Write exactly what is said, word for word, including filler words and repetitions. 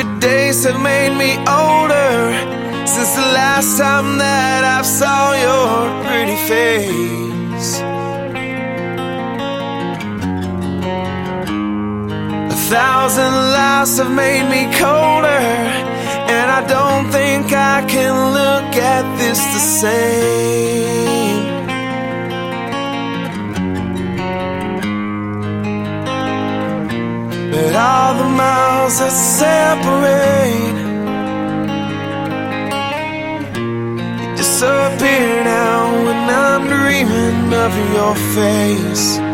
hundred days have made me older since the last time that I saw your pretty face. A thousand lives have made me colder, and I don't think I can look at this the same. But all the miles that separate disappear now when I'm dreaming of your face.